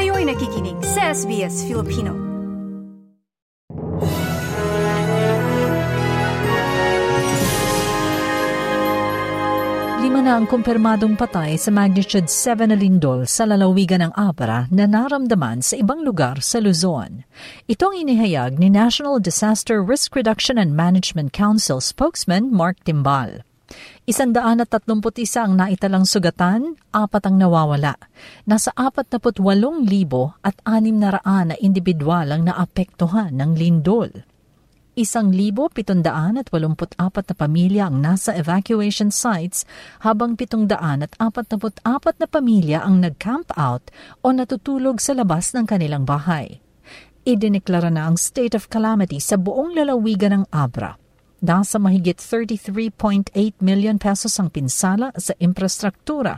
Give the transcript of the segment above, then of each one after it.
Kayo'y nakikinig sa SBS Filipino. Lima na ang kumpirmadong patay sa magnitude 7 na lindol sa lalawigan ng Abra na naramdaman sa ibang lugar sa Luzon. Ito ang inihayag ni National Disaster Risk Reduction and Management Council spokesman Mark Timbal. 131 ang naitalang sugatan, 4 ang nawawala. Nasa 48,600 na individual ang naapektuhan ng lindol. 1,784 na pamilya ang nasa evacuation sites habang 744 na pamilya ang nag-camp out o natutulog sa labas ng kanilang bahay. Idineklara na ang state of calamity sa buong lalawigan ng Abra. Nasa mahigit 33.8 million pesos ang pinsala sa infrastruktura.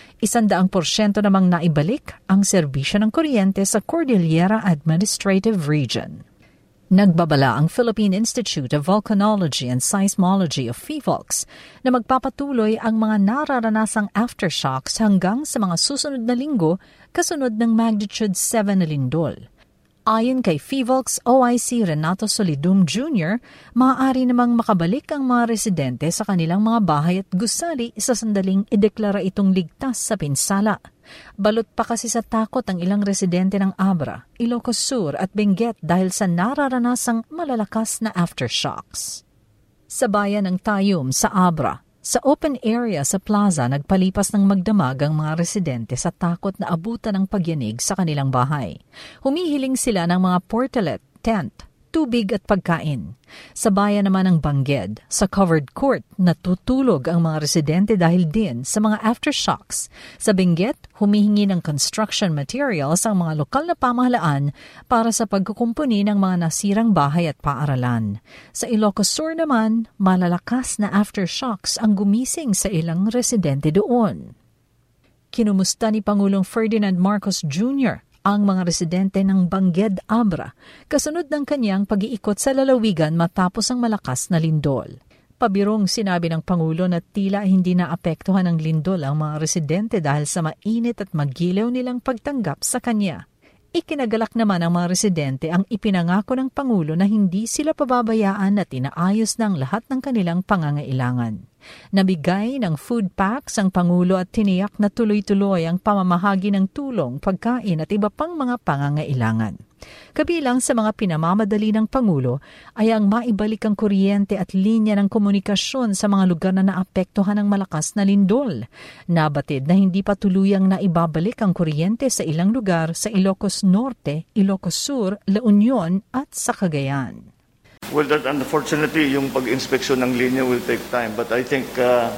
100% namang naibalik ang serbisyo ng kuryente sa Cordillera Administrative Region. Nagbabala ang Philippine Institute of Volcanology and Seismology of PHIVOLCS na magpapatuloy ang mga nararanasang aftershocks hanggang sa mga susunod na linggo kasunod ng magnitude 7 na lindol. Ayon kay PHIVOLCS OIC Renato Solidum Jr., maaari namang makabalik ang mga residente sa kanilang mga bahay at gusali sa sandaling ideklara itong ligtas sa pinsala. Balot pa kasi sa takot ang ilang residente ng Abra, Ilocos Sur at Benguet dahil sa nararanasang malalakas na aftershocks. Sa bayan ng Tayum sa Abra, sa open area sa plaza nagpalipas ng magdamag ang mga residente sa takot na abutan ng pagyanig sa kanilang bahay. Humihiling sila ng mga portalet, tent, tubig at pagkain. Sa bayan naman ng Bangged, sa covered court, natutulog ang mga residente dahil din sa mga aftershocks. Sa Benguet, humihingi ng construction materials ang mga lokal na pamahalaan para sa pagkukumpuni ng mga nasirang bahay at paaralan. Sa Ilocos Sur naman, malalakas na aftershocks ang gumising sa ilang residente doon. Kinumusta ni Pangulong Ferdinand Marcos Jr. ang mga residente ng Bangged, Abra, kasunod ng kanyang pag-iikot sa lalawigan matapos ang malakas na lindol. Pabirong sinabi ng Pangulo na tila hindi naapektuhan ng lindol ang mga residente dahil sa mainit at magilaw nilang pagtanggap sa kanya. Ikinagalak naman ng mga residente ang ipinangako ng Pangulo na hindi sila pababayaan at inaayos ng lahat ng kanilang pangangailangan. Nabigay ng food packs ang Pangulo at tiniyak na tuloy-tuloy ang pamamahagi ng tulong, pagkain at iba pang mga pangangailangan. Kabilang sa mga pinamamadali ng Pangulo ay ang maibalik ang kuryente at linya ng komunikasyon sa mga lugar na naapektuhan ng malakas na lindol. Nabatid na hindi pa tuluyang naibabalik ang kuryente sa ilang lugar sa Ilocos Norte, Ilocos Sur, La Union at sa Cagayan. Well, that unfortunately, yung pag-inspeksyon ng linya will take time. But I think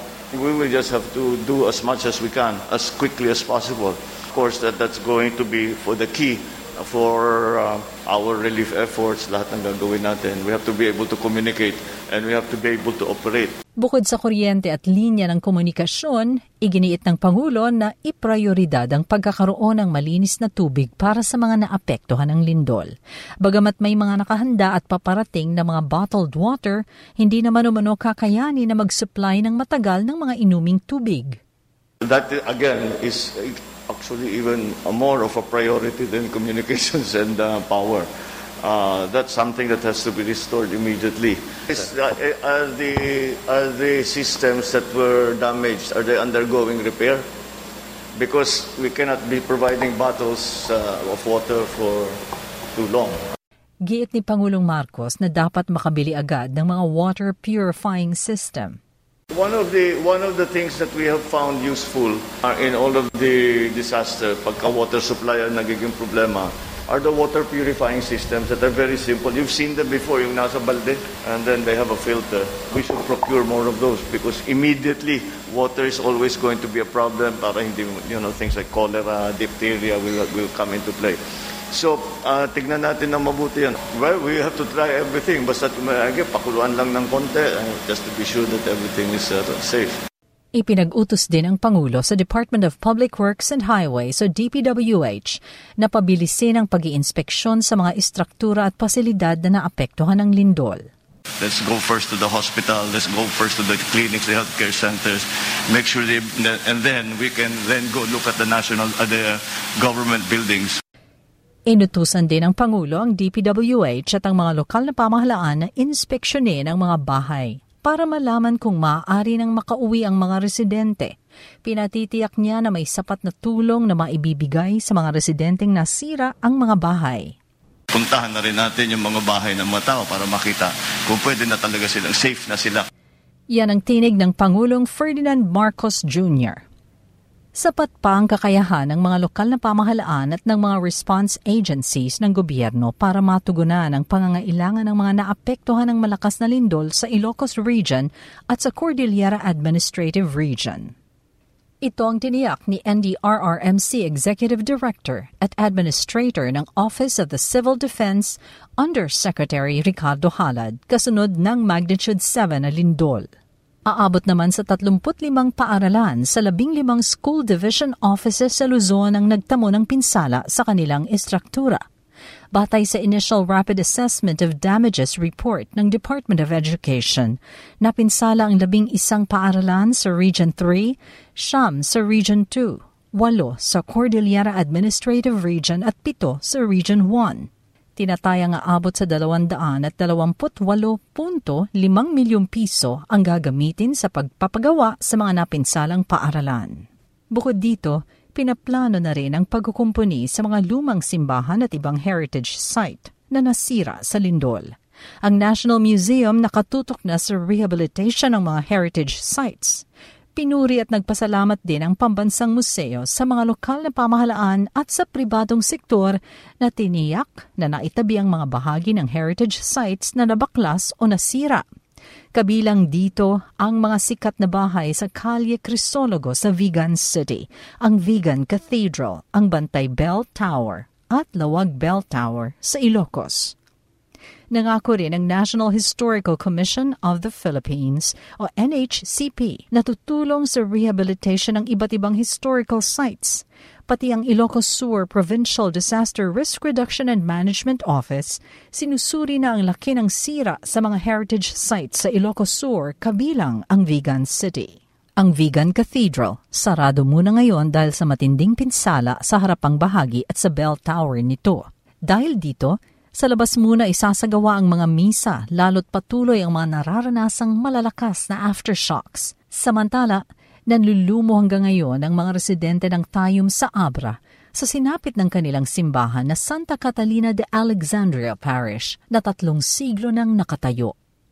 we will just have to do as much as we can, as quickly as possible. Of course, that's going to be for the key for our relief efforts, lahat ng gagawin natin. We have to be able to communicate and we have to be able to operate. Bukod sa kuryente at linya ng komunikasyon, iginiit ng Pangulo na iprioridad ang pagkakaroon ng malinis na tubig para sa mga naapektuhan ng lindol. Bagamat may mga nakahanda at paparating na mga bottled water, hindi naman umano kakayanin na mag-supply ng matagal ng mga inuming tubig. That again is actually even more of a priority than communications and power. That's something that has to be restored immediately. Are the systems that were damaged, are they undergoing repair? Because we cannot be providing bottles of water for too long. Giit ni Pangulong Marcos na dapat makabili agad ng mga water purifying system. One of the things that we have found useful in all of the disaster, pagka water supply ang nagiging problema, are the water purifying systems that are very simple. You've seen them before, yung nasa balde, and then they have a filter. We should procure more of those because immediately water is always going to be a problem para hindi, things like cholera, diphtheria will come into play. So, tignan natin na mabuti yan. Well, we have to try everything. Basta pakuluan lang ng konti just to be sure that everything is safe. Ipinag-utos din ang Pangulo sa Department of Public Works and Highways o DPWH na pabilisin ang pag-iinspeksyon sa mga istruktura at pasilidad na naapektuhan ng lindol. Let's go first to the hospital. Let's go first to the clinics, the healthcare centers. Make sure and then we can then go look at the government buildings. Inutusan din ng Pangulo ang DPWH at ang mga lokal na pamahalaan na inspeksyonin ang mga bahay para malaman kung maaari nang makauwi ang mga residente. Pinatitiyak niya na may sapat na tulong na maibibigay sa mga residenteng nasira ang mga bahay. Puntahan na rin natin yung mga bahay ng mga tao para makita kung pwede na talaga silang safe na sila. Yan ang tinig ng Pangulong Ferdinand Marcos Jr. Sapat pa ang kakayahan ng mga lokal na pamahalaan at ng mga response agencies ng gobyerno para matugunan ang pangangailangan ng mga naapektuhan ng malakas na lindol sa Ilocos Region at sa Cordillera Administrative Region. Ito ang tiniyak ni NDRRMC Executive Director at Administrator ng Office of the Civil Defense Undersecretary Ricardo Halad kasunod ng magnitude 7 na lindol. Aabot naman sa 35 paaralan sa 15 school division offices sa Luzon ang nagtamo ng pinsala sa kanilang estruktura. Batay sa Initial Rapid Assessment of Damages Report ng Department of Education, napinsala ang 11 paaralan sa Region 3, 9 sa Region 2, 8 sa Cordillera Administrative Region at 7 sa Region 1. Tinatayang aabot sa 228.5 milyong piso ang gagamitin sa pagpapagawa sa mga napinsalang paaralan. Bukod dito, pinaplano na rin ang pagkukumpuni sa mga lumang simbahan at ibang heritage site na nasira sa lindol. Ang National Museum nakatutok na sa rehabilitation ng mga heritage sites. Pinuri at nagpasalamat din ang pambansang museo sa mga lokal na pamahalaan at sa pribadong sektor na tiniyak na naitabi ang mga bahagi ng heritage sites na nabaklas o nasira. Kabilang dito ang mga sikat na bahay sa Calle Crisologo sa Vigan City, ang Vigan Cathedral, ang Bantay Bell Tower at Lawag Bell Tower sa Ilocos. Nangako rin ang National Historical Commission of the Philippines o NHCP na tutulong sa rehabilitation ng iba't ibang historical sites. Pati ang Ilocos Sur Provincial Disaster Risk Reduction and Management Office, sinusuri na ang laki ng sira sa mga heritage sites sa Ilocos Sur kabilang ang Vigan City. Ang Vigan Cathedral, sarado muna ngayon dahil sa matinding pinsala sa harapang bahagi at sa bell tower nito. Dahil dito, sa labas muna isasagawa ang mga misa, lalo't patuloy ang mga nararanasang malalakas na aftershocks. Samantala, nanlulumo hanggang ngayon ang mga residente ng Tayum sa Abra sa sinapit ng kanilang simbahan na Santa Catalina de Alexandria Parish na 3 siglo nang nakatayo.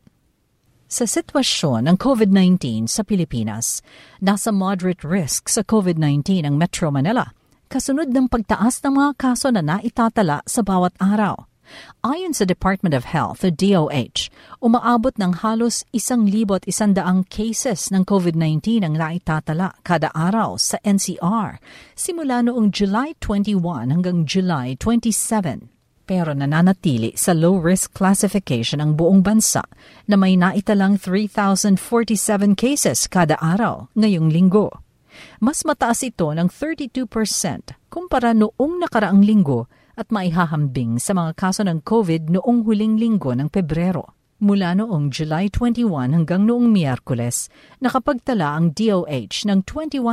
Sa sitwasyon ng COVID-19 sa Pilipinas, nasa moderate risk sa COVID-19 ang Metro Manila, kasunod ng pagtaas ng mga kaso na naitatala sa bawat araw. Ayon sa Department of Health o DOH, umaabot ng halos 1,100 cases ng COVID-19 ang naitatala kada araw sa NCR simula noong July 21 hanggang July 27. Pero nananatili sa low-risk classification ang buong bansa na may naitalang 3,047 cases kada araw ngayong linggo. Mas mataas ito ng 32% kumpara noong nakaraang linggo at maihahambing sa mga kaso ng COVID noong huling linggo ng Pebrero. Mula noong July 21 hanggang noong Miyerkules, nakapagtala ang DOH ng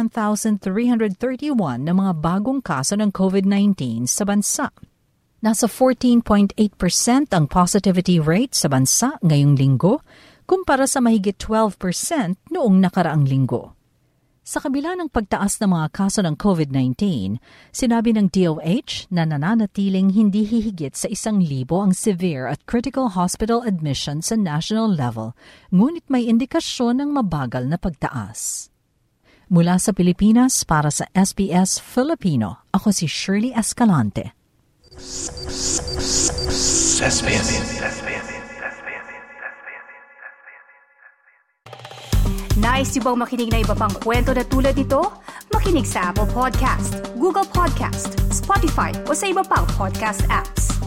21,331 na mga bagong kaso ng COVID-19 sa bansa. Nasa 14.8% ang positivity rate sa bansa ngayong linggo, kumpara sa mahigit 12% noong nakaraang linggo. Sa kabila ng pagtaas ng mga kaso ng COVID-19, sinabi ng DOH na nananatiling hindi hihigit sa 1,000 ang severe at critical hospital admission sa national level, ngunit may indikasyon ng mabagal na pagtaas. Mula sa Pilipinas para sa SBS Filipino, ako si Shirley Escalante. Nice yung bang makinig na iba pang kwento na tulad ito? Makinig sa Apple Podcast, Google Podcast, Spotify o sa iba pang podcast apps.